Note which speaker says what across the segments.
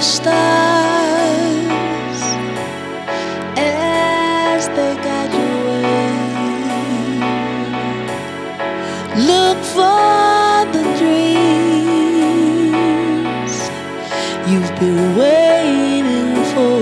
Speaker 1: stars as they guide your way. Look for the dreams you've been waiting for.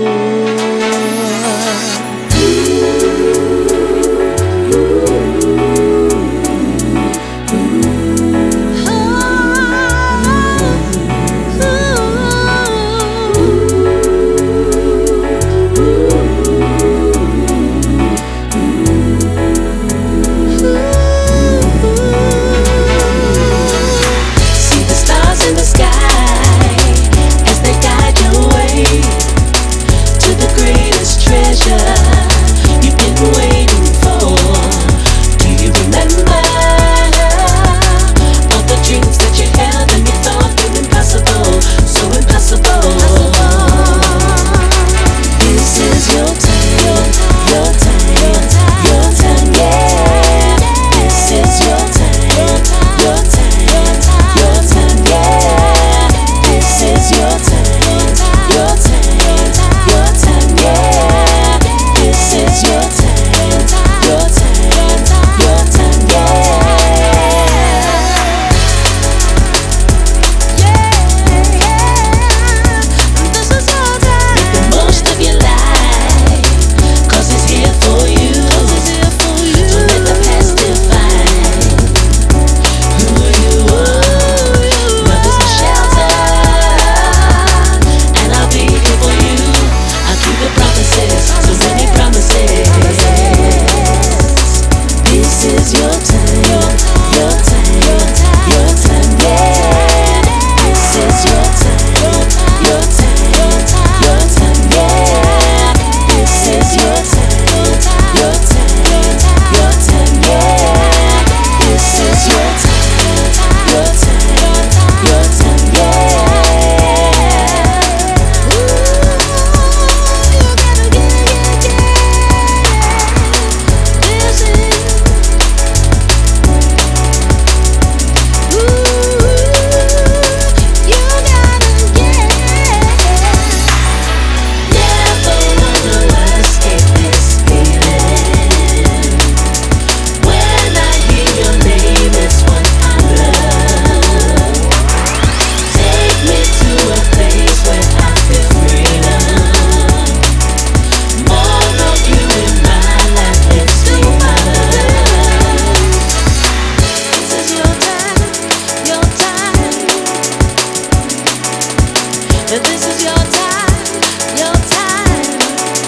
Speaker 1: This is your time, your time.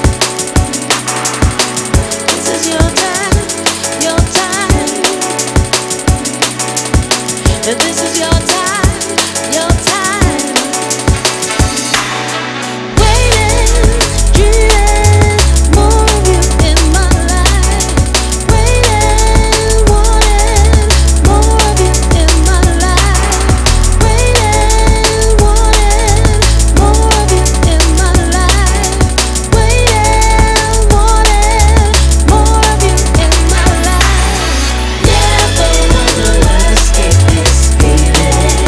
Speaker 1: This is your time, your time. This is your time, your time. Waiting, dreaming, more of you in my life. Waiting, wanting, more of you in my life. Waiting, wanting, more of you in my life. Waiting, wanting, more of you in my life. Never wanna escape this feeling.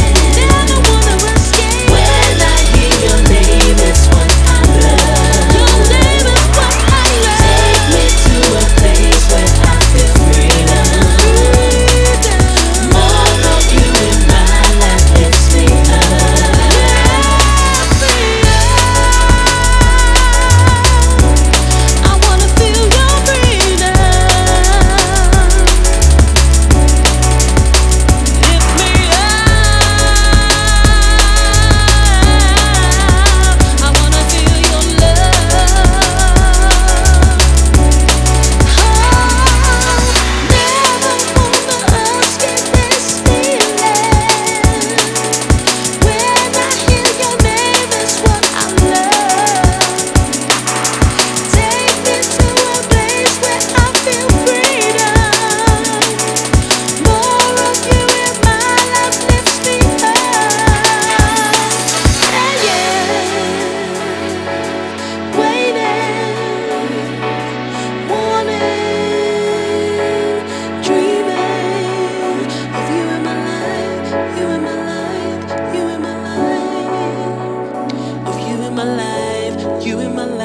Speaker 1: You in my